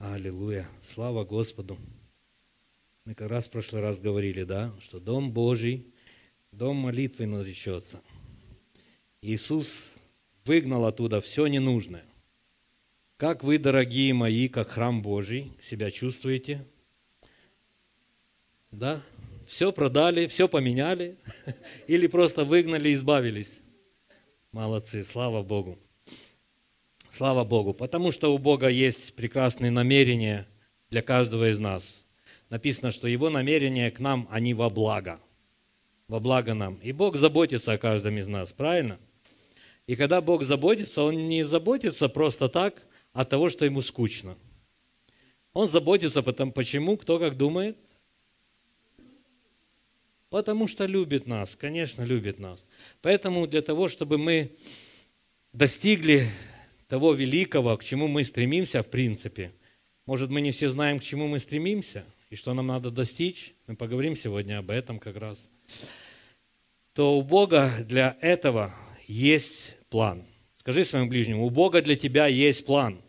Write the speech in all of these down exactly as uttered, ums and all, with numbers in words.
Аллилуйя. Слава Господу. Мы как раз в прошлый раз говорили, да, что Дом Божий, дом молитвы наречется. Иисус выгнал оттуда все ненужное. Как вы, дорогие мои, как храм Божий, себя чувствуете? Да? Все продали, все поменяли? Или просто выгнали, избавились? Молодцы, слава Богу. Слава Богу, потому что у Бога есть прекрасные намерения для каждого из нас. Написано, что Его намерения к нам, они во благо. Во благо нам. И Бог заботится о каждом из нас, правильно? И когда Бог заботится, Он не заботится просто так от того, что Ему скучно. Он заботится потому, почему, кто как думает? Потому что любит нас, конечно, любит нас. Поэтому для того, чтобы мы достигли того великого, к чему мы стремимся, в принципе, может, мы не все знаем, к чему мы стремимся, и что нам надо достичь, мы поговорим сегодня об этом как раз, то у Бога для этого есть план. Скажи своему ближнему, у Бога для тебя есть план.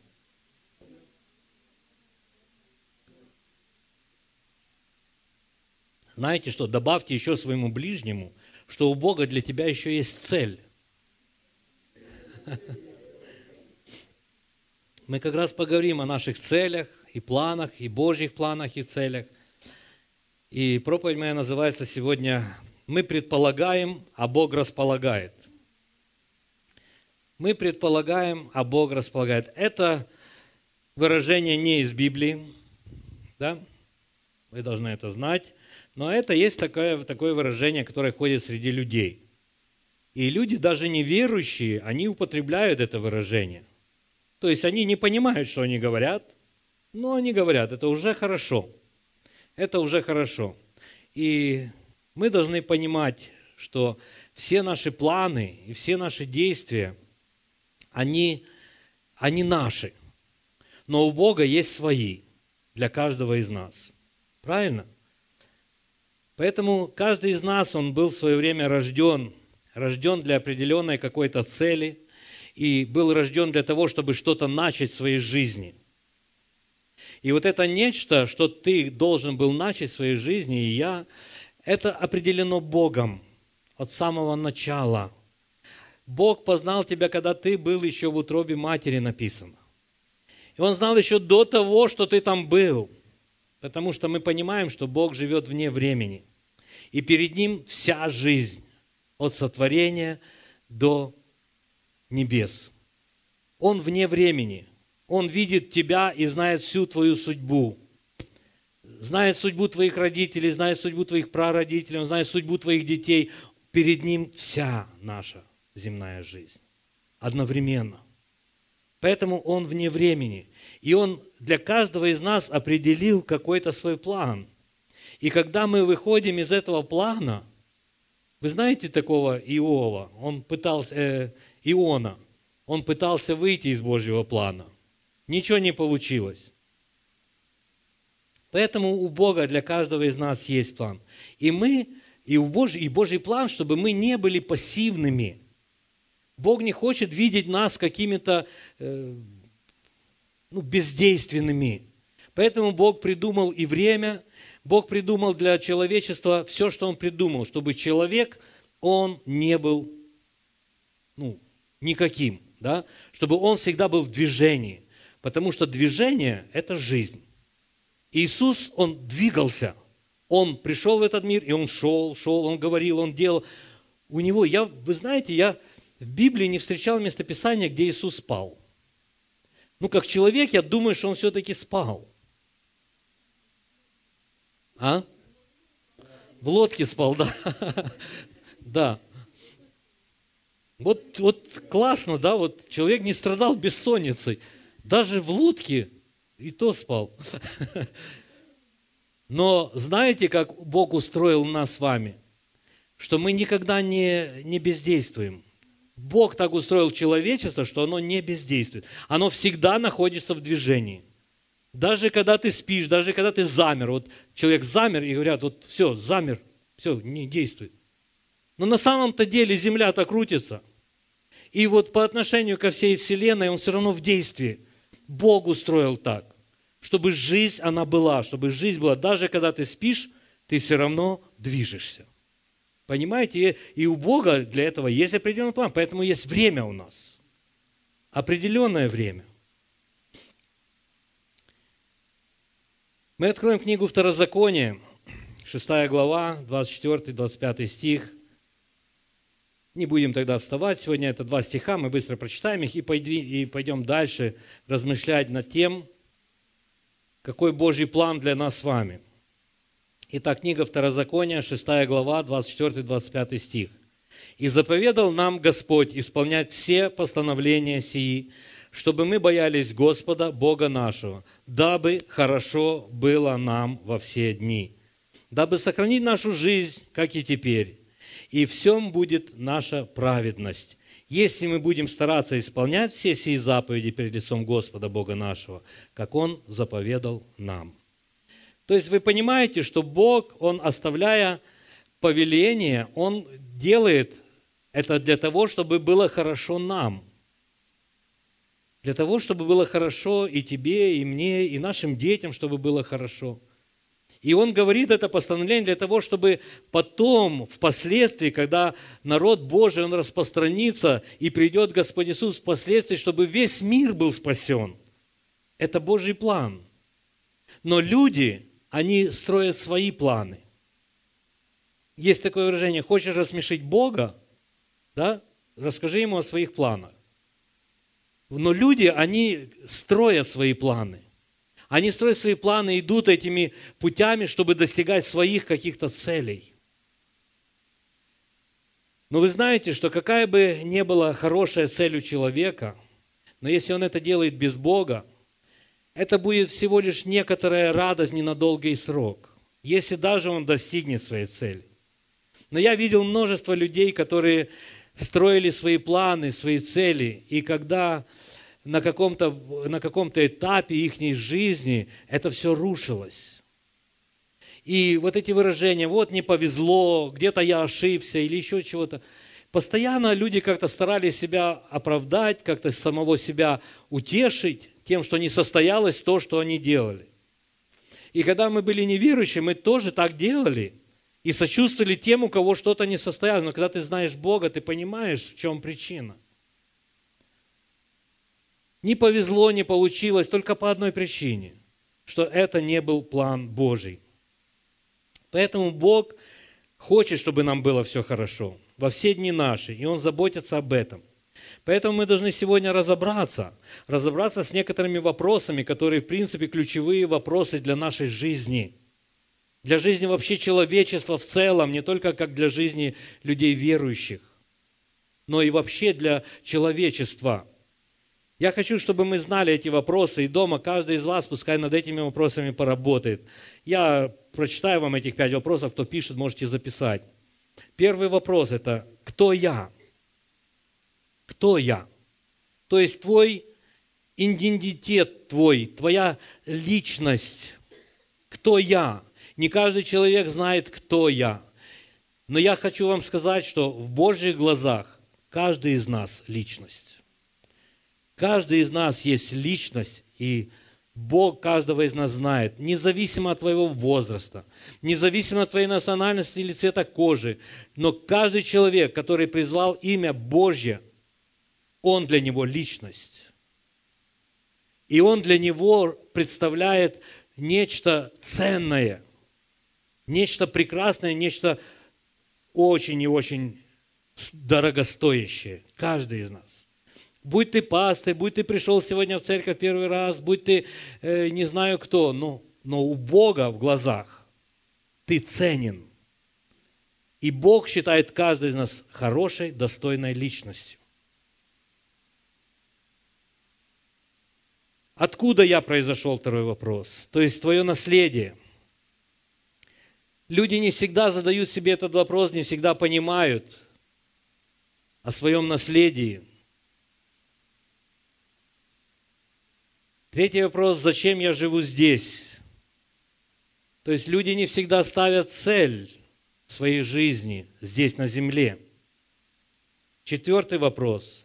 Знаете что, добавьте еще своему ближнему, что у Бога для тебя еще есть цель. Мы как раз поговорим о наших целях и планах, и Божьих планах и целях. И проповедь моя называется сегодня «Мы предполагаем, а Бог располагает». Мы предполагаем, а Бог располагает. Это выражение не из Библии, да? Вы должны это знать. Но это есть такое, такое выражение, которое ходит среди людей. И люди, даже неверующие, они употребляют это выражение. То есть они не понимают, что они говорят, но они говорят, это уже хорошо. Это уже хорошо. И мы должны понимать, что все наши планы и все наши действия, они, они наши. Но у Бога есть свои для каждого из нас. Правильно? Поэтому каждый из нас, он был в свое время рожден, рожден для определенной какой-то цели, и был рожден для того, чтобы что-то начать в своей жизни. И вот это нечто, что ты должен был начать в своей жизни, и я, это определено Богом от самого начала. Бог познал тебя, когда ты был еще в утробе матери, написано. И Он знал еще до того, что ты там был. Потому что мы понимаем, что Бог живет вне времени. И перед Ним вся жизнь, от сотворения до небес. Он вне времени. Он видит тебя и знает всю твою судьбу. Знает судьбу твоих родителей, знает судьбу твоих прародителей, Он знает судьбу твоих детей. Перед Ним вся наша земная жизнь. Одновременно. Поэтому Он вне времени. И Он для каждого из нас определил какой-то свой план. И когда мы выходим из этого плана, вы знаете такого Иова? Он пытался, э, Иона, он пытался выйти из Божьего плана. Ничего не получилось. Поэтому у Бога для каждого из нас есть план. И мы, и, у Божий, и Божий план, чтобы мы не были пассивными. Бог не хочет видеть нас какими-то э, ну, бездейственными. Поэтому Бог придумал и время, Бог придумал для человечества все, что Он придумал, чтобы человек, он не был ну, никаким, да? Чтобы он всегда был в движении, потому что движение – это жизнь. Иисус, Он двигался, Он пришел в этот мир, и Он шел, шел, Он говорил, Он делал. У Него, я, вы знаете, я в Библии не встречал местописания, где Иисус спал. Ну, как человек, я думаю, что Он все-таки спал. А? В лодке спал, да. Да. Вот, вот классно, да, вот человек не страдал бессонницей. Даже в лодке и то спал. Но знаете, как Бог устроил нас с вами? Что мы никогда не, не бездействуем. Бог так устроил человечество, что оно не бездействует. Оно всегда находится в движении. Даже когда ты спишь, даже когда ты замер. Вот человек замер, и говорят, вот все, замер, все, не действует. Но на самом-то деле земля-то крутится. И вот по отношению ко всей Вселенной он все равно в действии. Бог устроил так, чтобы жизнь, она была, чтобы жизнь была. Даже когда ты спишь, ты все равно движешься. Понимаете? И у Бога для этого есть определенный план, поэтому есть время у нас. Определенное время. Мы откроем книгу Второзакония, шестая глава, двадцать четвёртый двадцать пятый стих. Не будем тогда вставать, сегодня это два стиха, мы быстро прочитаем их и пойдем дальше размышлять над тем, какой Божий план для нас с вами. Итак, книга Второзакония, шестая глава, двадцать четвёртый двадцать пятый стих. «И заповедал нам Господь исполнять все постановления сии, чтобы мы боялись Господа, Бога нашего, дабы хорошо было нам во все дни, дабы сохранить нашу жизнь, как и теперь, и в всем будет наша праведность, если мы будем стараться исполнять все сии заповеди перед лицом Господа, Бога нашего, как Он заповедал нам». То есть вы понимаете, что Бог, Он, оставляя повеление, Он делает это для того, чтобы было хорошо нам. Для того, чтобы было хорошо и тебе, и мне, и нашим детям, чтобы было хорошо. И Он говорит это постановление для того, чтобы потом, впоследствии, когда народ Божий, он распространится и придет Господь Иисус, впоследствии, чтобы весь мир был спасен. Это Божий план. Но люди, они строят свои планы. Есть такое выражение: хочешь рассмешить Бога, да? Расскажи ему о своих планах. Но люди, они строят свои планы. Они строят свои планы, идут этими путями, чтобы достигать своих каких-то целей. Но вы знаете, что какая бы ни была хорошая цель у человека, но если он это делает без Бога, это будет всего лишь некоторая радость не на долгий срок, если даже он достигнет своей цели. Но я видел множество людей, которые строили свои планы, свои цели, и когда на каком-то, на каком-то этапе их жизни это все рушилось. И вот эти выражения: вот не повезло, где-то я ошибся или еще чего-то. Постоянно люди как-то старались себя оправдать, как-то самого себя утешить тем, что не состоялось то, что они делали. И когда мы были неверующими, мы тоже так делали. И сочувствовали тем, у кого что-то не состоялось. Но когда ты знаешь Бога, ты понимаешь, в чем причина. Не повезло, не получилось только по одной причине, что это не был план Божий. Поэтому Бог хочет, чтобы нам было все хорошо во все дни наши, и Он заботится об этом. Поэтому мы должны сегодня разобраться, разобраться с некоторыми вопросами, которые, в принципе, ключевые вопросы для нашей жизни, для жизни вообще человечества в целом, не только как для жизни людей верующих, но и вообще для человечества. Я хочу, чтобы мы знали эти вопросы, и дома каждый из вас пускай над этими вопросами поработает. Я прочитаю вам этих пять вопросов, кто пишет, можете записать. Первый вопрос – это «Кто я?» Кто я? То есть твой идентитет твой, твоя личность. Кто я? Не каждый человек знает, кто я. Но я хочу вам сказать, что в Божьих глазах каждый из нас личность. Каждый из нас есть личность, и Бог каждого из нас знает, независимо от твоего возраста, независимо от твоей национальности или цвета кожи. Но каждый человек, который призвал имя Божье, он для него личность. И он для него представляет нечто ценное, нечто прекрасное, нечто очень и очень дорогостоящее. Каждый из нас. Будь ты пастырь, будь ты пришел сегодня в церковь первый раз, будь ты э, не знаю кто, но, но у Бога в глазах ты ценен. И Бог считает каждый из нас хорошей, достойной личностью. Откуда я произошел, второй вопрос. То есть твое наследие. Люди не всегда задают себе этот вопрос, не всегда понимают о своем наследии. Третий вопрос, зачем я живу здесь? То есть люди не всегда ставят цель своей жизни здесь на земле. Четвертый вопрос.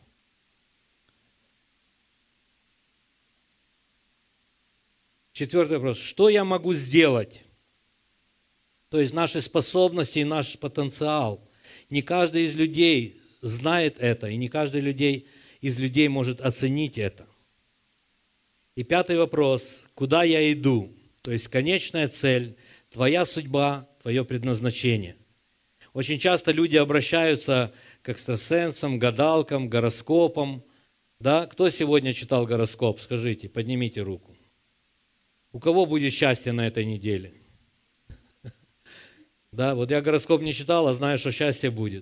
Четвертый вопрос. Что я могу сделать? То есть наши способности и наш потенциал. Не каждый из людей знает это, и не каждый людей, из людей может оценить это. И пятый вопрос. Куда я иду? То есть конечная цель, твоя судьба, твое предназначение. Очень часто люди обращаются к экстрасенсам, гадалкам, гороскопам. Да? Кто сегодня читал гороскоп? Скажите, поднимите руку. У кого будет счастье на этой неделе? Да, вот я гороскоп не читал, а знаю, что счастье будет.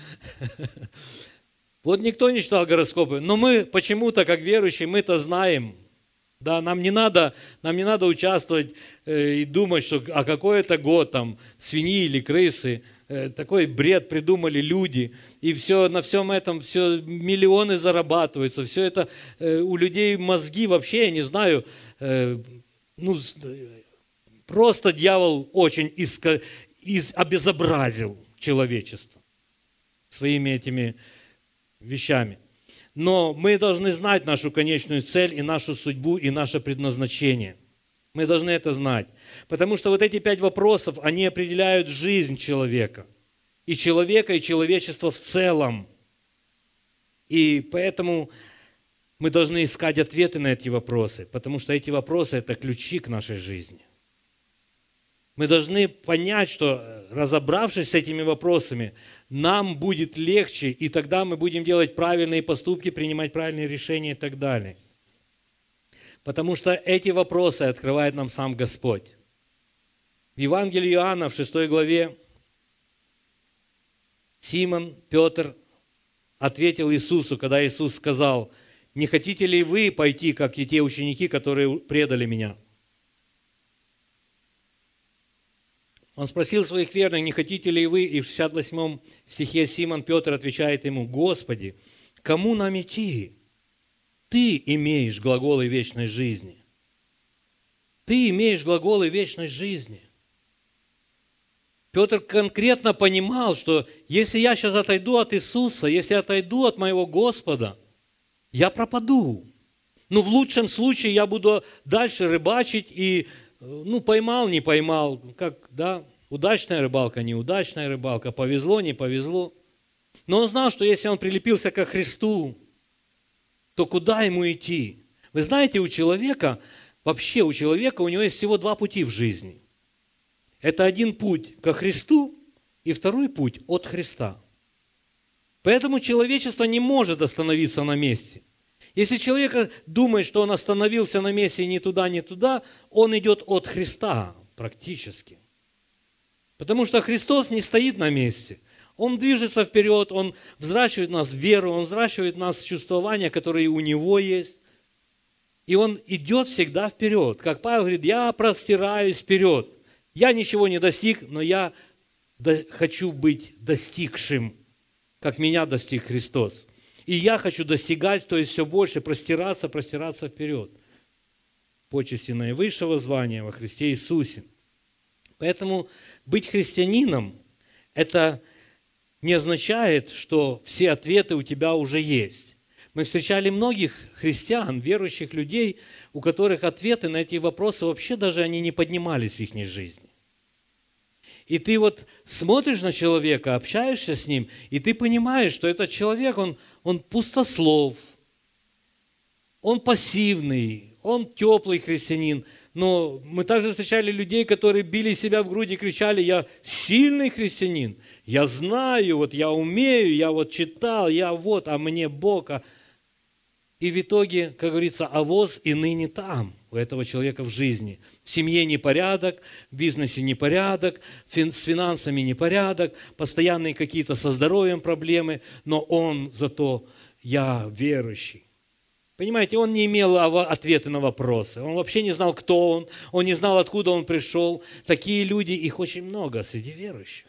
Вот никто не читал гороскопы, но мы почему-то, как верующие, мы-то знаем. Да, нам не надо, нам не надо участвовать э, и думать, что а какой это год, там, свиньи или крысы. Э, такой бред придумали люди. И все, на всем этом все миллионы зарабатываются. Все это э, у людей мозги вообще, я не знаю, э, ну, просто дьявол очень иска, из, обезобразил человечество своими этими вещами. Но мы должны знать нашу конечную цель и нашу судьбу, и наше предназначение. Мы должны это знать. Потому что вот эти пять вопросов, они определяют жизнь человека. И человека, и человечества в целом. И поэтому мы должны искать ответы на эти вопросы. Потому что эти вопросы – это ключи к нашей жизни. Мы должны понять, что, разобравшись с этими вопросами, нам будет легче, и тогда мы будем делать правильные поступки, принимать правильные решения и так далее. Потому что эти вопросы открывает нам сам Господь. В Евангелии Иоанна, в шестой главе, Симон, Петр ответил Иисусу, когда Иисус сказал: «Не хотите ли вы пойти, как и те ученики, которые предали меня?» Он спросил своих верных: «Не хотите ли вы?» И в шестьдесят восьмом стихе Симон Петр отвечает ему: «Господи, кому нам идти? Ты имеешь глаголы вечной жизни». Ты имеешь глаголы вечной жизни. Петр конкретно понимал, что если я сейчас отойду от Иисуса, если я отойду от моего Господа, я пропаду. Ну, в лучшем случае я буду дальше рыбачить и, ну, поймал, не поймал, как, да, удачная рыбалка, неудачная рыбалка, повезло, не повезло. Но он знал, что если он прилепился ко Христу, то куда ему идти? Вы знаете, у человека, вообще у человека, у него есть всего два пути в жизни. Это один путь ко Христу и второй путь от Христа. Поэтому человечество не может остановиться на месте. Если человек думает, что он остановился на месте ни туда, ни туда, он идет от Христа практически. Потому что Христос не стоит на месте. Он движется вперед, Он взращивает в нас веру, Он взращивает в нас чувствования, которые у Него есть. И Он идет всегда вперед. Как Павел говорит: я простираюсь вперед. Я ничего не достиг, но я хочу быть достигшим, как меня достиг Христос. И я хочу достигать, то есть все больше простираться, простираться вперед. Почести наивысшего звания во Христе Иисусе. Поэтому быть христианином – это не означает, что все ответы у тебя уже есть. Мы встречали многих христиан, верующих людей, у которых ответы на эти вопросы вообще даже они не поднимались в их жизни. И ты вот смотришь на человека, общаешься с ним, и ты понимаешь, что этот человек, он, он пустослов, он пассивный, он теплый христианин. Но мы также встречали людей, которые били себя в грудь и кричали: я сильный христианин, я знаю, вот я умею, я вот читал, я вот, а мне Бог. А... И в итоге, как говорится, авось и ныне там, у этого человека в жизни. В семье непорядок, в бизнесе непорядок, фин- с финансами непорядок, постоянные какие-то со здоровьем проблемы, но он зато я верующий. Понимаете, он не имел ответа на вопросы, он вообще не знал, кто он, он не знал, откуда он пришел. Такие люди, их очень много среди верующих.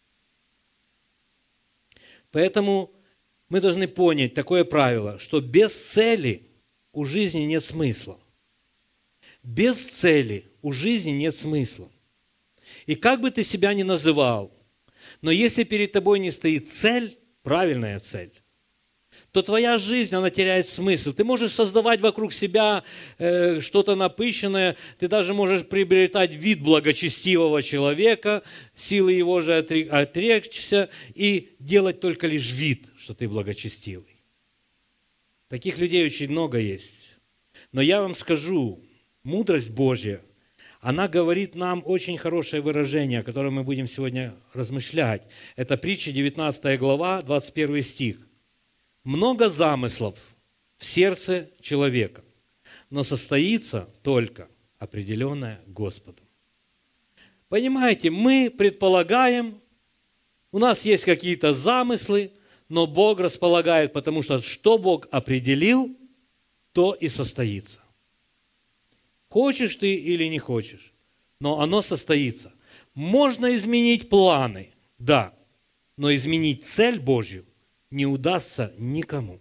Поэтому мы должны понять такое правило, что без цели у жизни нет смысла. Без цели у жизни нет смысла. И как бы ты себя ни называл, но если перед тобой не стоит цель, правильная цель, то твоя жизнь, она теряет смысл. Ты можешь создавать вокруг себя э, что-то напыщенное, ты даже можешь приобретать вид благочестивого человека, силы его же отречься и делать только лишь вид, что ты благочестивый. Таких людей очень много есть. Но я вам скажу, мудрость Божья, она говорит нам очень хорошее выражение, о котором мы будем сегодня размышлять. Это притча, девятнадцатая глава, двадцать первый стих. «Много замыслов в сердце человека, но состоится только определенное Господом». Понимаете, мы предполагаем, у нас есть какие-то замыслы, но Бог располагает, потому что что Бог определил, то и состоится. Хочешь ты или не хочешь, но оно состоится. Можно изменить планы, да, но изменить цель Божью не удастся никому.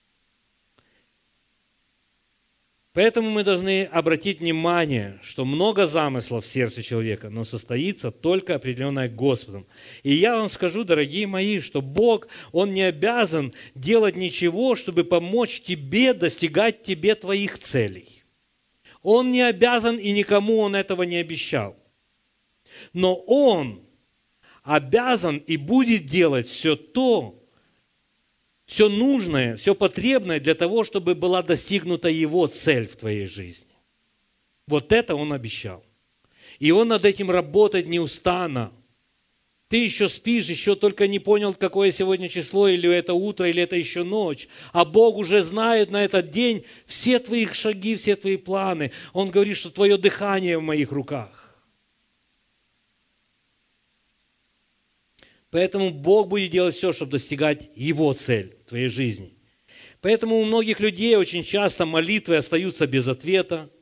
Поэтому мы должны обратить внимание, что много замыслов в сердце человека, но состоится только определенное Господом. И я вам скажу, дорогие мои, что Бог, Он не обязан делать ничего, чтобы помочь тебе достигать тебе твоих целей. Он не обязан, и никому Он этого не обещал. Но Он обязан и будет делать все то, все нужное, все потребное для того, чтобы была достигнута Его цель в твоей жизни. Вот это Он обещал. И Он над этим работает неустанно. Ты еще спишь, еще только не понял, какое сегодня число, или это утро, или это еще ночь. А Бог уже знает на этот день все твои шаги, все твои планы. Он говорит, что твое дыхание в моих руках. Поэтому Бог будет делать все, чтобы достигать Его цель в твоей жизни. Поэтому у многих людей очень часто молитвы остаются без ответа.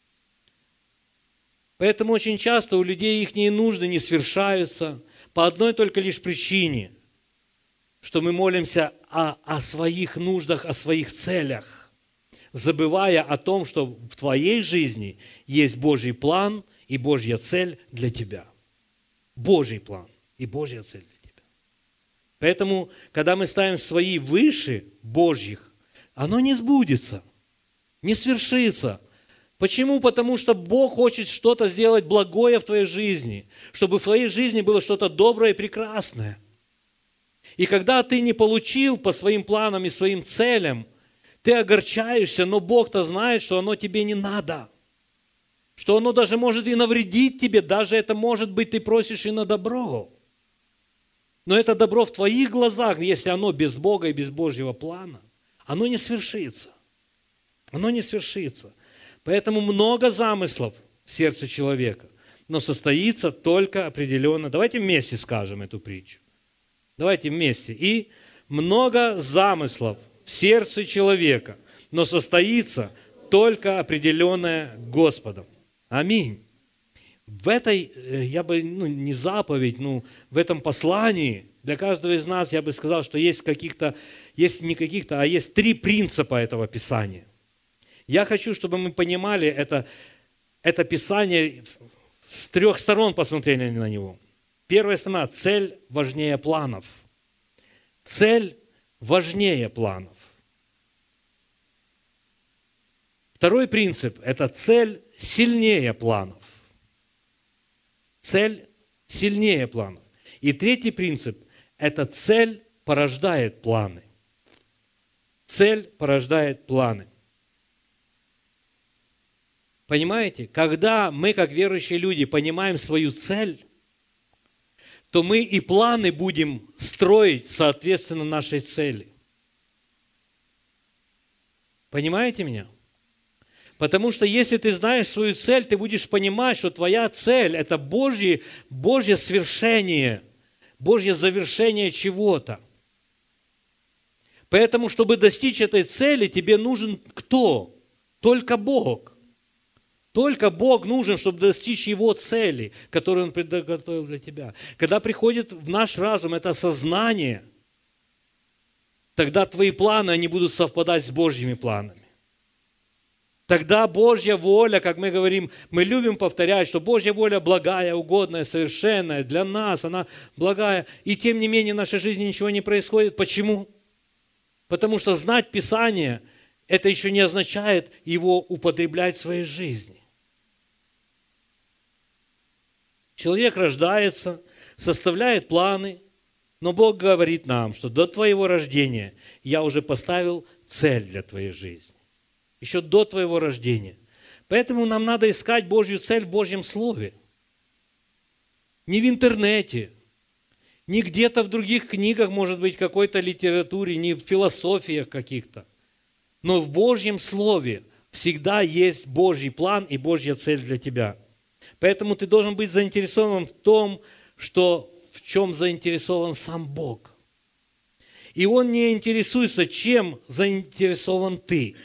Поэтому очень часто у людей их нужды не свершаются. По одной только лишь причине, что мы молимся о, о своих нуждах, о своих целях, забывая о том, что в твоей жизни есть Божий план и Божья цель для тебя. Божий план и Божья цель для тебя. Поэтому, когда мы ставим свои выше Божьих, оно не сбудется, не свершится. Почему? Потому что Бог хочет что-то сделать благое в твоей жизни, чтобы в твоей жизни было что-то доброе и прекрасное. И когда ты не получил по своим планам и своим целям, ты огорчаешься, но Бог-то знает, что оно тебе не надо, что оно даже может и навредить тебе, даже это может быть, ты просишь и на добро. Но это добро в твоих глазах, если оно без Бога и без Божьего плана, оно не свершится. Оно не свершится. Поэтому много замыслов в сердце человека, но состоится только определенно. Давайте вместе скажем эту притчу. Давайте вместе. И много замыслов в сердце человека, но состоится только определенное Господом. Аминь. В этой, я бы, ну, не заповедь, ну, в этом послании для каждого из нас, я бы сказал, что есть каких-то, есть не каких-то, а есть три принципа этого Писания. Я хочу, чтобы мы понимали это, это Писание, с трех сторон посмотрели на него. Первая сторона – цель важнее планов. Цель важнее планов. Второй принцип – это цель сильнее планов. Цель сильнее планов. И третий принцип – это цель порождает планы. Цель порождает планы. Понимаете? Когда мы, как верующие люди, понимаем свою цель, то мы и планы будем строить соответственно нашей цели. Понимаете меня? Потому что если ты знаешь свою цель, ты будешь понимать, что твоя цель – это Божье, Божье свершение, Божье завершение чего-то. Поэтому, чтобы достичь этой цели, тебе нужен кто? Только Бог. Только Бог нужен, чтобы достичь Его цели, которую Он приготовил для тебя. Когда приходит в наш разум это осознание, тогда твои планы, они будут совпадать с Божьими планами. Тогда Божья воля, как мы говорим, мы любим повторять, что Божья воля благая, угодная, совершенная для нас, она благая. И тем не менее в нашей жизни ничего не происходит. Почему? Потому что знать Писание, это еще не означает его употреблять в своей жизни. Человек рождается, составляет планы, но Бог говорит нам, что до твоего рождения я уже поставил цель для твоей жизни. Еще до твоего рождения. Поэтому нам надо искать Божью цель в Божьем Слове. Не в интернете, не где-то в других книгах, может быть, какой-то литературе, не в философиях каких-то. Но в Божьем Слове всегда есть Божий план и Божья цель для тебя. Поэтому ты должен быть заинтересован в том, что, в чем заинтересован сам Бог. И Он не интересуется, чем заинтересован ты.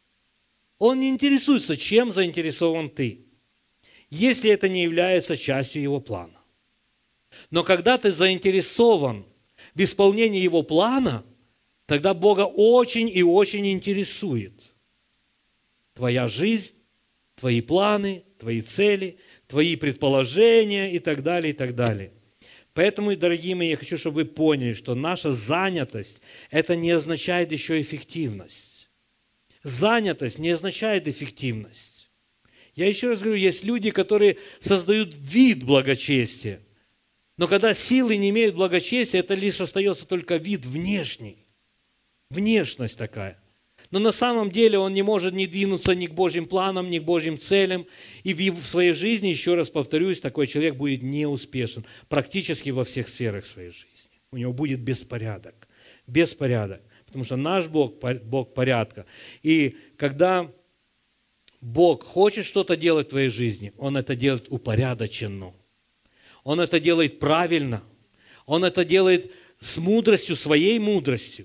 Он не интересуется, чем заинтересован ты, если это не является частью Его плана. Но когда ты заинтересован в исполнении Его плана, тогда Бога очень и очень интересует твоя жизнь, твои планы, твои цели, твои предположения и так далее, и так далее. Поэтому, дорогие мои, я хочу, чтобы вы поняли, что наша занятость, это не означает еще эффективность. Занятость не означает эффективность. Я еще раз говорю, есть люди, которые создают вид благочестия, но когда силы не имеют благочестия, это лишь остается только вид внешний. Внешность такая. Но на самом деле он не может не двинуться ни к Божьим планам, ни к Божьим целям. И в своей жизни, еще раз повторюсь, такой человек будет неуспешен практически во всех сферах своей жизни. У него будет беспорядок. Беспорядок. Потому что наш Бог – Бог порядка. И когда Бог хочет что-то делать в твоей жизни, Он это делает упорядоченно. Он это делает правильно. Он это делает с мудростью, своей мудростью.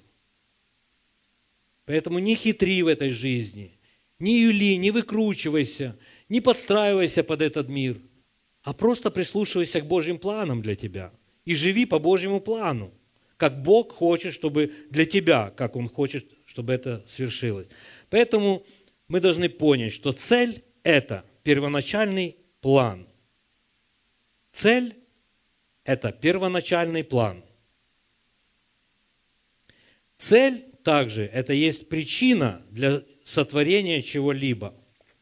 Поэтому не хитри в этой жизни, не юли, не выкручивайся, не подстраивайся под этот мир, а просто прислушивайся к Божьим планам для тебя и живи по Божьему плану, как Бог хочет, чтобы для тебя, как Он хочет, чтобы это свершилось. Поэтому мы должны понять, что цель – это первоначальный план. Цель – это первоначальный план. Цель также это есть причина для сотворения чего-либо.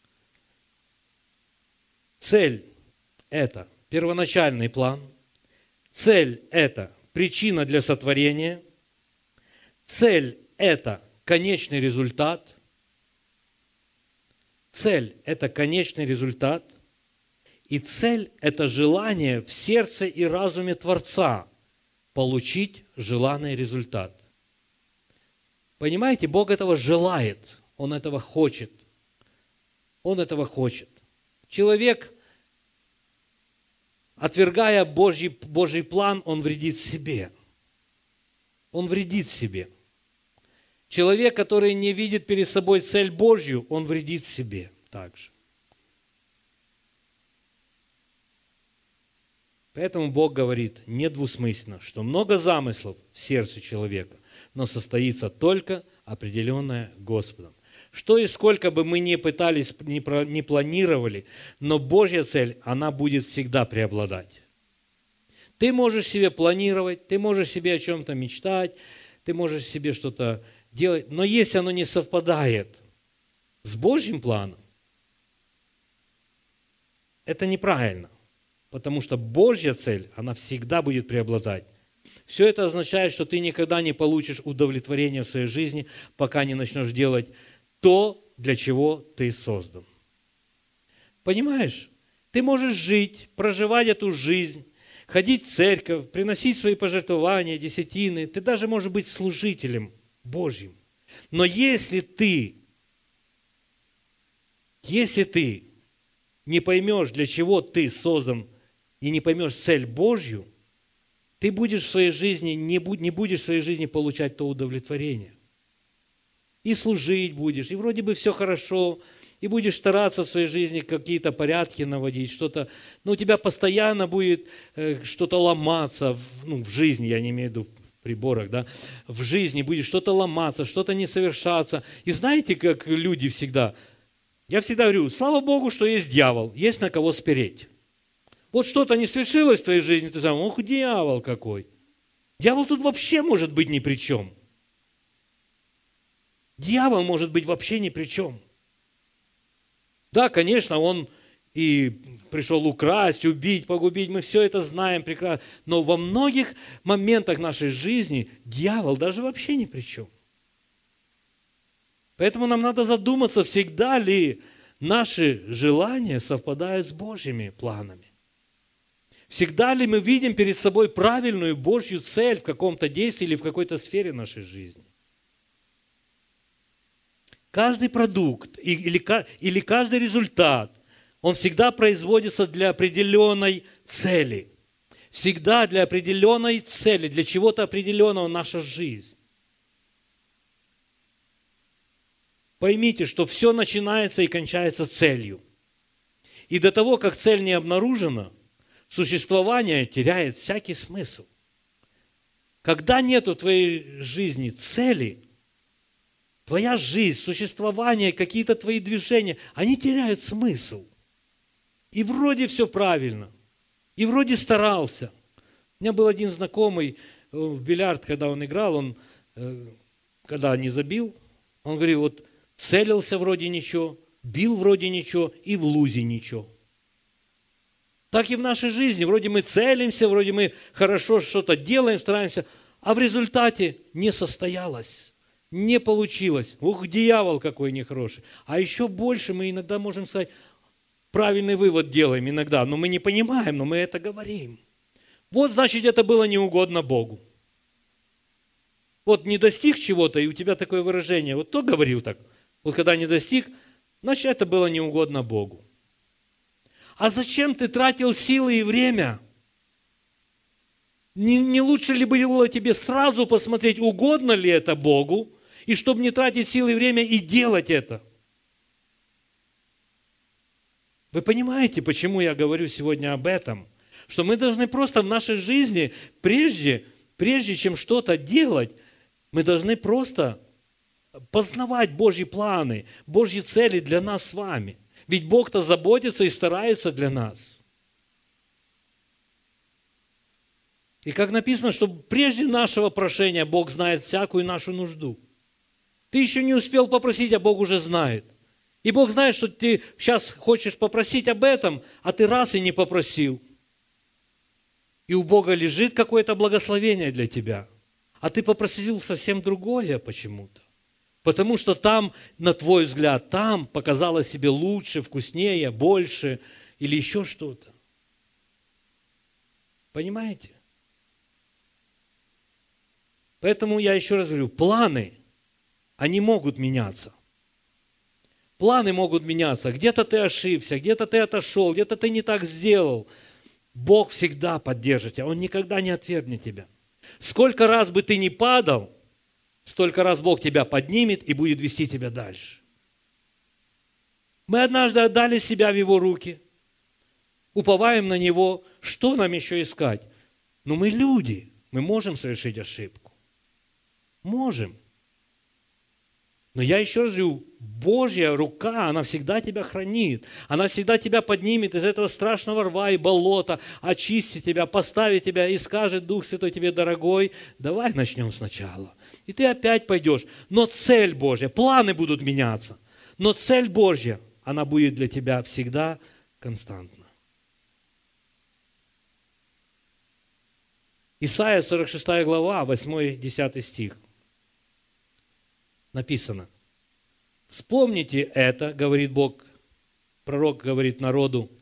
Цель – это первоначальный план. Цель – это причина для сотворения. Цель – это конечный результат. Цель – это конечный результат. И цель – это желание в сердце и разуме Творца получить желанный результат. Понимаете, Бог этого желает, Он этого хочет. Он этого хочет. Человек, отвергая Божий, Божий план, он вредит себе. Он вредит себе. Человек, который не видит перед собой цель Божью, он вредит себе также. Поэтому Бог говорит недвусмысленно, что много замыслов в сердце человека, но состоится только определенное Господом. Что и сколько бы мы ни пытались, ни, про, ни планировали, но Божья цель, она будет всегда преобладать. Ты можешь себе планировать, ты можешь себе о чем-то мечтать, ты можешь себе что-то делать, но если оно не совпадает с Божьим планом, это неправильно, потому что Божья цель, она всегда будет преобладать. Все это означает, что ты никогда не получишь удовлетворения в своей жизни, пока не начнешь делать то, для чего ты создан. Понимаешь? Ты можешь жить, проживать эту жизнь, ходить в церковь, приносить свои пожертвования, десятины. Ты даже можешь быть служителем Божьим. Но если ты, если ты не поймешь, для чего ты создан, и не поймешь цель Божью, ты будешь в своей жизни, не будешь в своей жизни получать то удовлетворение. И служить будешь, и вроде бы все хорошо, и будешь стараться в своей жизни какие-то порядки наводить, что-то, но у тебя постоянно будет э, что-то ломаться, в, ну, в жизни, я не имею в виду в приборах, да, в жизни будет что-то ломаться, что-то не совершаться. И знаете, как люди всегда, я всегда говорю, слава Богу, что есть дьявол, есть на кого спереть. Вот что-то не свершилось в твоей жизни, ты сам, ох, дьявол какой. Дьявол тут вообще может быть ни при чем. Дьявол может быть вообще ни при чем. Да, конечно, он и пришел украсть, убить, погубить, мы все это знаем прекрасно. Но во многих моментах нашей жизни дьявол даже вообще ни при чем. Поэтому нам надо задуматься, всегда ли наши желания совпадают с Божьими планами. Всегда ли мы видим перед собой правильную Божью цель в каком-то действии или в какой-то сфере нашей жизни? Каждый продукт или, или каждый результат, он всегда производится для определенной цели. Всегда для определенной цели, для чего-то определенного наша жизнь. Поймите, что все начинается и кончается целью. И до того, как цель не обнаружена, существование теряет всякий смысл. Когда нет в твоей жизни цели, твоя жизнь, существование, какие-то твои движения, они теряют смысл. И вроде все правильно, и вроде старался. У меня был один знакомый в бильярд, когда он играл, он, когда не забил, он говорил, вот целился вроде ничего, бил вроде ничего, и в лузе ничего. Так и в нашей жизни. Вроде мы целимся, вроде мы хорошо что-то делаем, стараемся, а в результате не состоялось, не получилось. Ух, дьявол какой нехороший. А еще больше мы иногда можем сказать, правильный вывод делаем иногда, но мы не понимаем, но мы это говорим. Вот, значит, это было неугодно Богу. Вот не достиг чего-то, и у тебя такое выражение. Вот кто говорил так? Вот когда не достиг, значит, это было неугодно Богу. А зачем ты тратил силы и время? Не, не лучше ли было тебе сразу посмотреть, угодно ли это Богу, и чтобы не тратить силы и время и делать это? Вы понимаете, почему я говорю сегодня об этом? Что мы должны просто в нашей жизни, прежде, прежде чем что-то делать, мы должны просто познавать Божьи планы, Божьи цели для нас с вами. Ведь Бог-то заботится и старается для нас. И как написано, что прежде нашего прошения Бог знает всякую нашу нужду. Ты еще не успел попросить, а Бог уже знает. И Бог знает, что ты сейчас хочешь попросить об этом, а ты раз и не попросил. И у Бога лежит какое-то благословение для тебя. А ты попросил совсем другое почему-то. Потому что там, на твой взгляд, там показалось себе лучше, вкуснее, больше или еще что-то. Понимаете? Поэтому я еще раз говорю, планы, они могут меняться. Планы могут меняться. Где-то ты ошибся, где-то ты отошел, где-то ты не так сделал. Бог всегда поддержит тебя, Он никогда не отвергнет тебя. Сколько раз бы ты ни падал, столько раз Бог тебя поднимет и будет вести тебя дальше. Мы однажды отдали себя в Его руки, уповаем на Него. Что нам еще искать? Но мы люди, мы можем совершить ошибку. Можем. Но я еще раз говорю, Божья рука, она всегда тебя хранит. Она всегда тебя поднимет из этого страшного рва и болота, очистит тебя, поставит тебя и скажет, Дух Святой тебе, дорогой, давай начнем сначала. И ты опять пойдешь. Но цель Божья, планы будут меняться. Но цель Божья, она будет для тебя всегда константна. Исайя сорок шестая глава, восьмой-десятый стих. Написано. Вспомните это, говорит Бог, пророк говорит народу,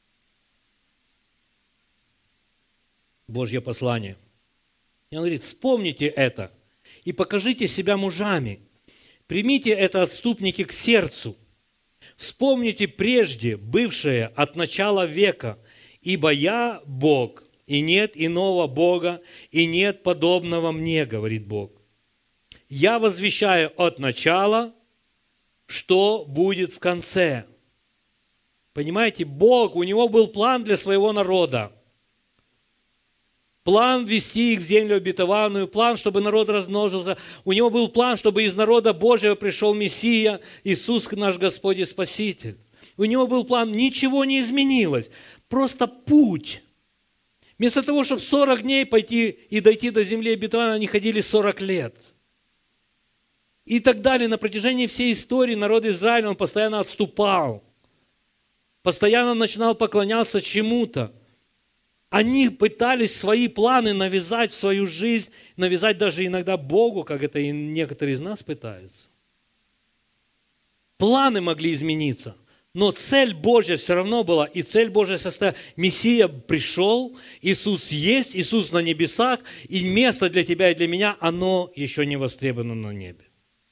Божье послание. И он говорит, вспомните это и покажите себя мужами. Примите это, отступники, к сердцу. Вспомните прежде бывшее от начала века, ибо я Бог, и нет иного Бога, и нет подобного мне, говорит Бог. Я возвещаю от начала, что будет в конце. Понимаете, Бог, у Него был план для своего народа. План ввести их в землю обетованную, план, чтобы народ размножился. У Него был план, чтобы из народа Божьего пришел Мессия, Иисус наш Господь и Спаситель. У Него был план, ничего не изменилось, просто путь. Вместо того, чтобы сорок дней пойти и дойти до земли обетованной, они ходили сорок лет. и так далее. На протяжении всей истории народ Израиля, он постоянно отступал, постоянно начинал поклоняться чему-то. Они пытались свои планы навязать в свою жизнь, навязать даже иногда Богу, как это и некоторые из нас пытаются. Планы могли измениться, но цель Божья все равно была, и цель Божья состояла. Мессия пришел, Иисус есть, Иисус на небесах, и место для тебя и для меня, оно еще не востребовано на небе.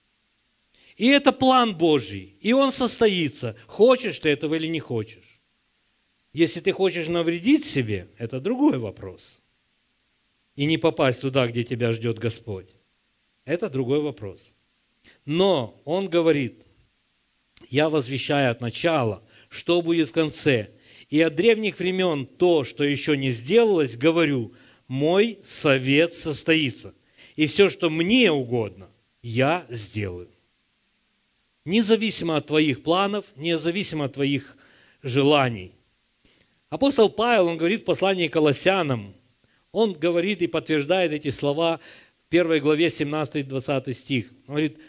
И это план Божий, и он состоится, хочешь ты этого или не хочешь. Если ты хочешь навредить себе, это другой вопрос. И не попасть туда, где тебя ждет Господь. Это другой вопрос. Но он говорит, я возвещаю от начала, что будет в конце. И от древних времен то, что еще не сделалось, говорю, мой совет состоится. И все, что мне угодно, я сделаю. Независимо от твоих планов, независимо от твоих желаний. Апостол Павел, он говорит в послании к Колоссянам, он говорит и подтверждает эти слова в первой главе семнадцатый-двадцатый стих. Он говорит,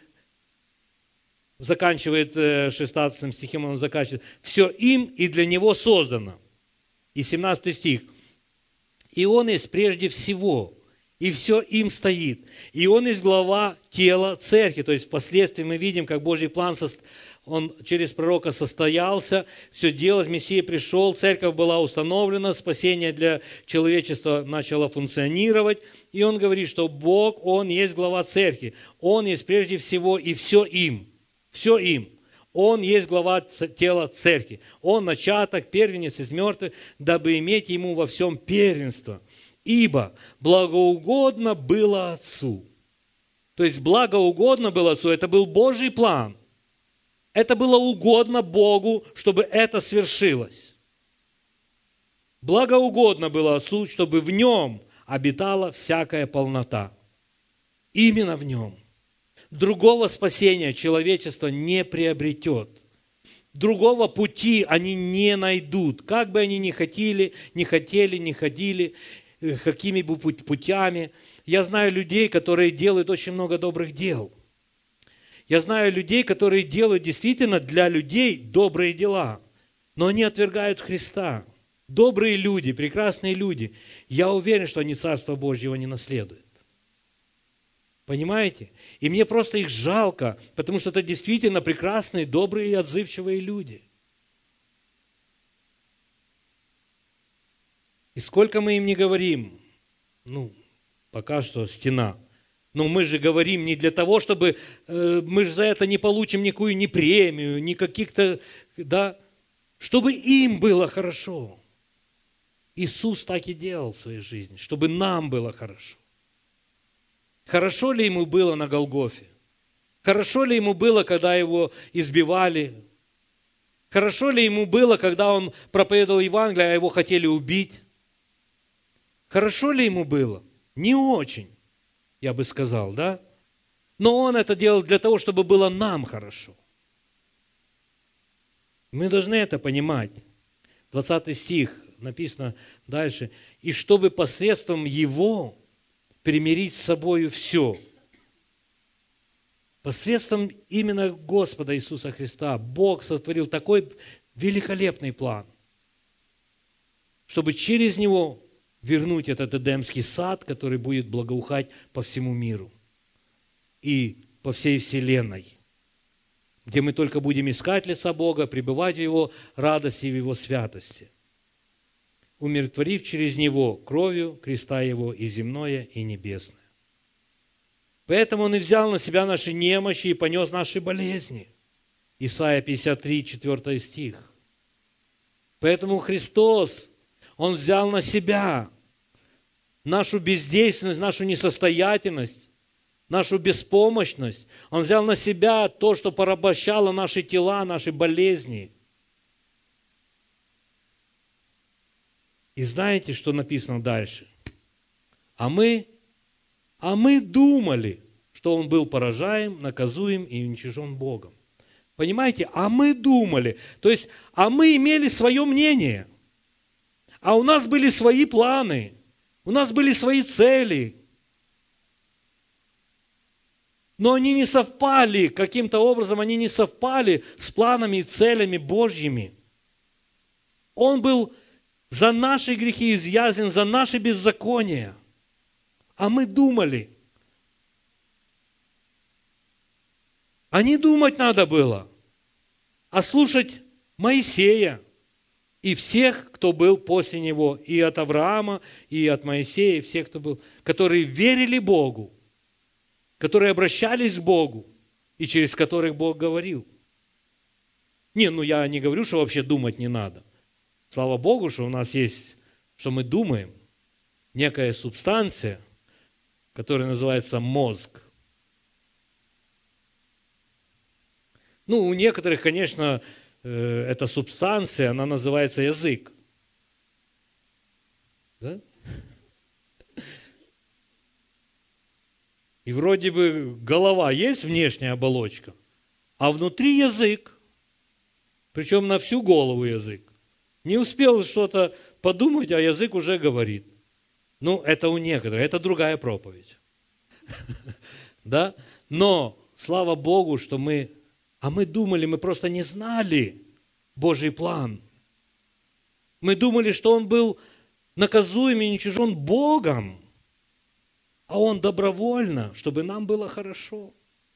заканчивает шестнадцатым стихом, он заканчивает, все им и для него создано. И семнадцатый стих. И он есть прежде всего, и все им стоит. И он есть глава тела церкви. То есть впоследствии мы видим, как Божий план состоит. Он через пророка состоялся, все делалось, Мессия пришел, церковь была установлена, спасение для человечества начало функционировать. И он говорит, что Бог, Он есть глава церкви. Он есть прежде всего и все им. Все им. Он есть глава тела церкви. Он начаток, первенец из мертвых, дабы иметь Ему во всем первенство. Ибо благоугодно было Отцу. То есть благоугодно было Отцу, это был Божий план. Это было угодно Богу, чтобы это свершилось. Благоугодно было Отцу, чтобы в Нем обитала всякая полнота. Именно в Нем. Другого спасения человечество не приобретет. Другого пути они не найдут. Как бы они ни хотели, не хотели, не ходили, какими бы путями. Я знаю людей, которые делают очень много добрых дел. Я знаю людей, которые делают действительно для людей добрые дела, но они отвергают Христа. Добрые люди, прекрасные люди. Я уверен, что они Царство Божьего не наследуют. Понимаете? И мне просто их жалко, потому что это действительно прекрасные, добрые и отзывчивые люди. И сколько мы им не говорим, ну, пока что стена. Но мы же говорим не для того, чтобы, э, мы же за это не получим никакую ни премию, ни каких-то, да, чтобы им было хорошо. Иисус так и делал в своей жизни, чтобы нам было хорошо. Хорошо ли ему было на Голгофе? Хорошо ли ему было, когда его избивали? Хорошо ли ему было, когда он проповедовал Евангелие, а его хотели убить? Хорошо ли ему было? Не очень. Я бы сказал, да? Но он это делал для того, чтобы было нам хорошо. Мы должны это понимать. двадцатый стих написано дальше. И чтобы посредством его примирить с собою все. Посредством именно Господа Иисуса Христа Бог сотворил такой великолепный план, чтобы через него вернуть этот Эдемский сад, который будет благоухать по всему миру и по всей вселенной, где мы только будем искать лица Бога, пребывать в Его радости и в Его святости, умиротворив через Него кровью креста Его и земное, и небесное. Поэтому Он и взял на себя наши немощи и понес наши болезни. Исайя пятьдесят три, четвёртый стих. Поэтому Христос, Он взял на себя нашу бездейственность, нашу несостоятельность, нашу беспомощность. Он взял на себя то, что порабощало наши тела, наши болезни. И знаете, что написано дальше? А мы, а мы думали, что Он был поражаем, наказуем и уничижен Богом. Понимаете? А мы думали. То есть, а мы имели свое мнение. А у нас были свои планы. У нас были свои цели. Но они не совпали, каким-то образом они не совпали с планами и целями Божьими. Он был за наши грехи изъязвлен, за наши беззакония. А мы думали. А не думать надо было, а слушать Моисея и всех, кто был после него, и от Авраама, и от Моисея, и всех, кто был, которые верили Богу, которые обращались к Богу, и через которых Бог говорил. Не, ну я не говорю, что вообще думать не надо. Слава Богу, что у нас есть, что мы думаем, некая субстанция, которая называется мозг. Ну, у некоторых, конечно, эта субстанция, она называется язык. Да? И вроде бы голова есть внешняя оболочка, а внутри язык, причем на всю голову язык. Не успел что-то подумать, а язык уже говорит. Ну, это у некоторых, это другая проповедь. Да? Но, слава Богу, что мы... А мы думали, мы просто не знали Божий план. Мы думали, что Он был наказуем и уничижен Богом, а Он добровольно, чтобы нам было хорошо.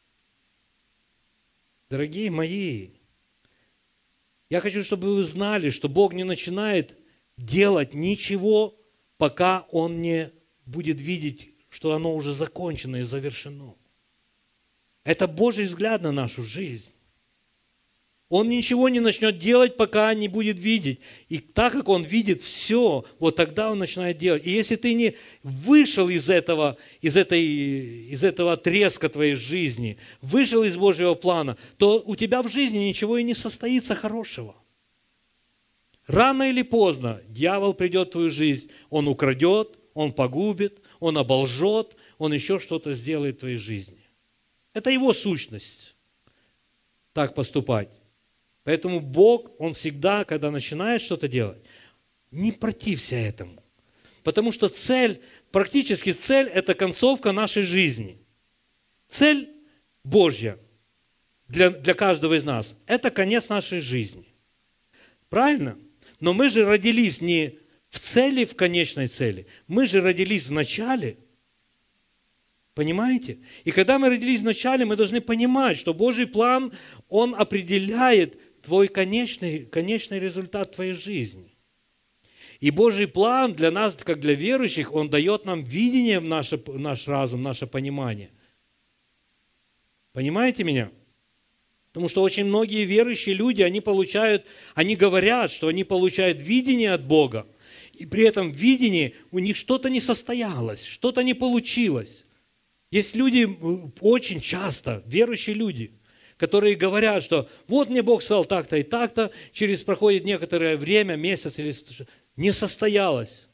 Дорогие мои, я хочу, чтобы вы знали, что Бог не начинает делать ничего, пока Он не будет видеть, что оно уже закончено и завершено. Это Божий взгляд на нашу жизнь. Он ничего не начнет делать, пока не будет видеть. И так как Он видит все, вот тогда Он начинает делать. И если ты не вышел из этого, из этой, из этого отрезка твоей жизни, вышел из Божьего плана, то у тебя в жизни ничего и не состоится хорошего. Рано или поздно дьявол придет в твою жизнь, он украдет, он погубит, он оболжет, он еще что-то сделает в твоей жизни. Это его сущность, так поступать. Поэтому Бог, Он всегда, когда начинает что-то делать, не протився этому. Потому что цель, практически цель, это концовка нашей жизни. Цель Божья для, для каждого из нас – это конец нашей жизни. Правильно? Но мы же родились не в цели, в конечной цели. Мы же родились в начале. Понимаете? И когда мы родились в начале, мы должны понимать, что Божий план, Он определяет твой конечный, конечный результат твоей жизни. И Божий план для нас, как для верующих, Он дает нам видение в наше, наш разум, наше понимание. Понимаете меня? Потому что очень многие верующие люди, они получают, они говорят, что они получают видение от Бога, и при этом в видении у них что-то не состоялось, что-то не получилось. Есть люди, очень часто, верующие люди, которые говорят, что вот мне Бог сказал так-то и так-то, через проходит некоторое время, месяц или не состоялось.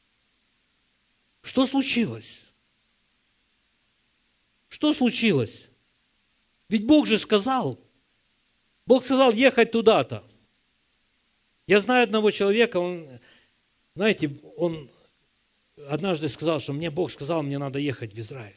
Что случилось? Что случилось? Ведь Бог же сказал. Бог сказал ехать туда-то. Я знаю одного человека, он, знаете, он однажды сказал, что мне Бог сказал, мне надо ехать в Израиль.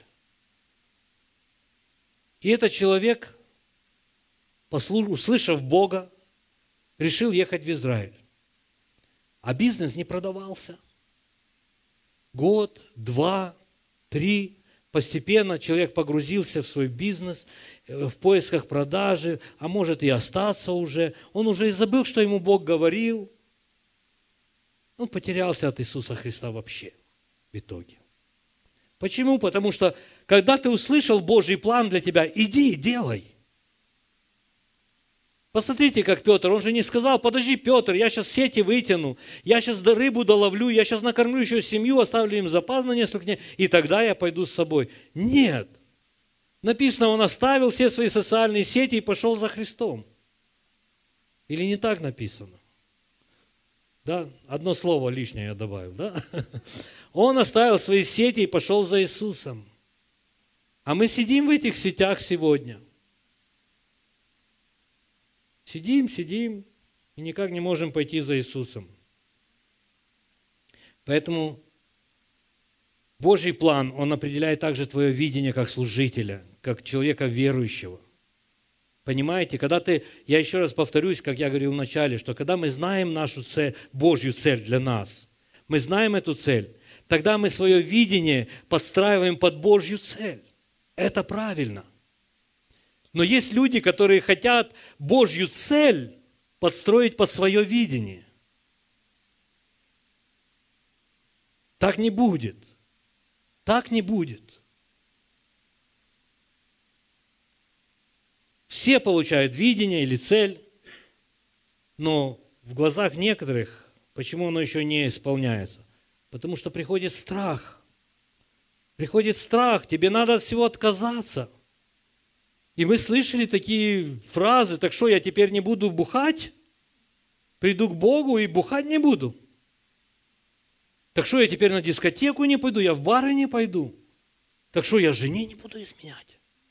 И этот человек, услышав Бога, решил ехать в Израиль. А бизнес не продавался. Год, два, три. Постепенно человек погрузился в свой бизнес, в поисках продажи, а может и остаться уже. Он уже и забыл, что ему Бог говорил. Он потерялся от Иисуса Христа вообще в итоге. Почему? Потому что, когда ты услышал Божий план для тебя, иди и делай. Посмотрите, как Петр, он же не сказал, подожди, Петр, я сейчас сети вытяну, я сейчас рыбу доловлю, я сейчас накормлю еще семью, оставлю им запас на несколько дней, и тогда я пойду с собой. Нет. Написано, он оставил все свои социальные сети и пошел за Христом. Или не так написано? Да, одно слово лишнее я добавил, да? Он оставил свои сети и пошел за Иисусом. А мы сидим в этих сетях сегодня. Сидим, сидим, и никак не можем пойти за Иисусом. Поэтому Божий план, он определяет также твое видение как служителя, как человека верующего. Понимаете, когда ты, я еще раз повторюсь, как я говорил в начале, что когда мы знаем нашу цель, Божью цель для нас, мы знаем эту цель, тогда мы свое видение подстраиваем под Божью цель. Это правильно. Но есть люди, которые хотят Божью цель подстроить под свое видение. Так не будет. Так не будет. Все получают видение или цель, но в глазах некоторых, почему оно еще не исполняется? Потому что приходит страх. Приходит страх, тебе надо от всего отказаться. И мы слышали такие фразы: так что, я теперь не буду бухать? Приду к Богу и бухать не буду. Так что, я теперь на дискотеку не пойду, я в бары не пойду. Так что, я жене не буду изменять.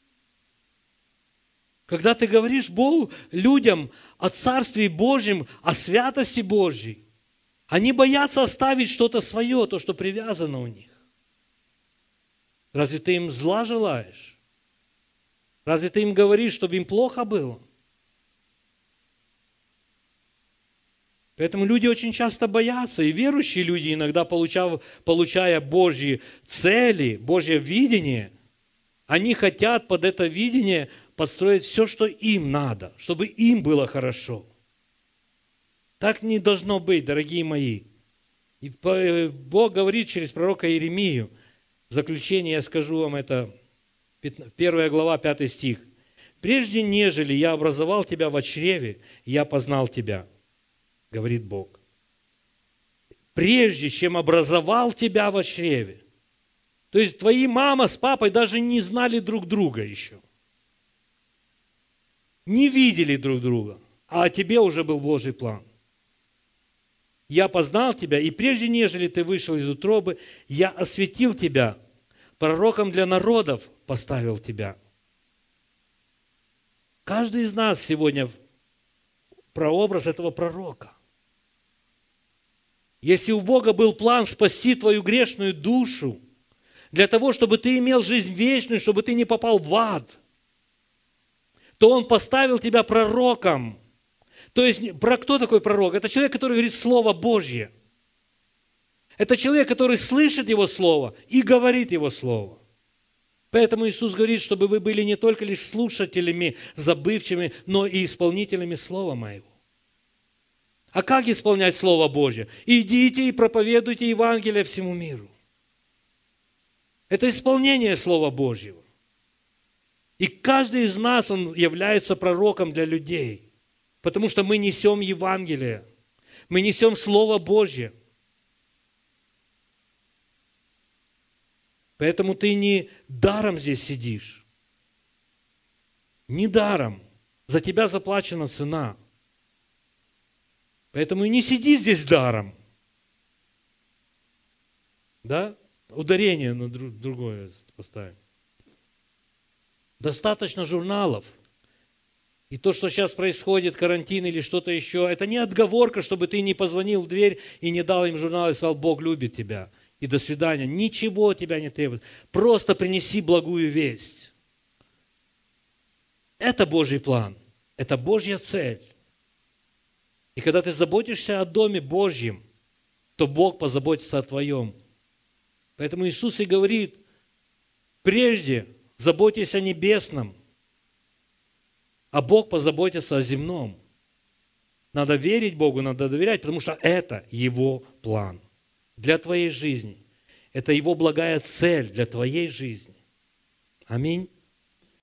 Когда ты говоришь Богу, людям о Царстве Божьем, о святости Божьей, они боятся оставить что-то свое, то, что привязано у них. Разве ты им зла желаешь? Разве ты им говоришь, чтобы им плохо было? Поэтому люди очень часто боятся, и верующие люди, иногда получая, получая Божьи цели, Божье видение, они хотят под это видение подстроить все, что им надо, чтобы им было хорошо. Так не должно быть, дорогие мои. И Бог говорит через пророка Иеремию, в заключение я скажу вам это, первая глава, пятый стих. «Прежде нежели я образовал тебя в чреве, я познал тебя», говорит Бог. Прежде чем образовал тебя в чреве. То есть твои мама с папой даже не знали друг друга еще. Не видели друг друга, а о тебе уже был Божий план. Я познал тебя, и прежде нежели ты вышел из утробы, я осветил тебя, пророком для народов поставил тебя. Каждый из нас сегодня прообраз этого пророка. Если у Бога был план спасти твою грешную душу, для того, чтобы ты имел жизнь вечную, чтобы ты не попал в ад, то Он поставил тебя пророком. То есть, про кто такой пророк? Это человек, который говорит Слово Божье. Это человек, который слышит Его Слово и говорит Его Слово. Поэтому Иисус говорит, чтобы вы были не только лишь слушателями, забывчивыми, но и исполнителями Слова Моего. А как исполнять Слово Божье? Идите и проповедуйте Евангелие всему миру. Это исполнение Слова Божьего. И каждый из нас, он является пророком для людей, потому что мы несем Евангелие, мы несем Слово Божье. Поэтому ты не даром здесь сидишь. Не даром. За тебя заплачена цена. Поэтому и не сиди здесь даром. Да? Ударение на другое поставим. Достаточно журналов. И то, что сейчас происходит, карантин или что-то еще, это не отговорка, чтобы ты не позвонил в дверь и не дал им журнал и сказал: Бог любит тебя. И до свидания. Ничего от тебя не требует. Просто принеси благую весть. Это Божий план. Это Божья цель. И когда ты заботишься о доме Божьем, то Бог позаботится о твоем. Поэтому Иисус и говорит: прежде заботьтесь о небесном, а Бог позаботится о земном. Надо верить Богу, надо доверять, потому что это Его план для твоей жизни. Это Его благая цель для твоей жизни. Аминь.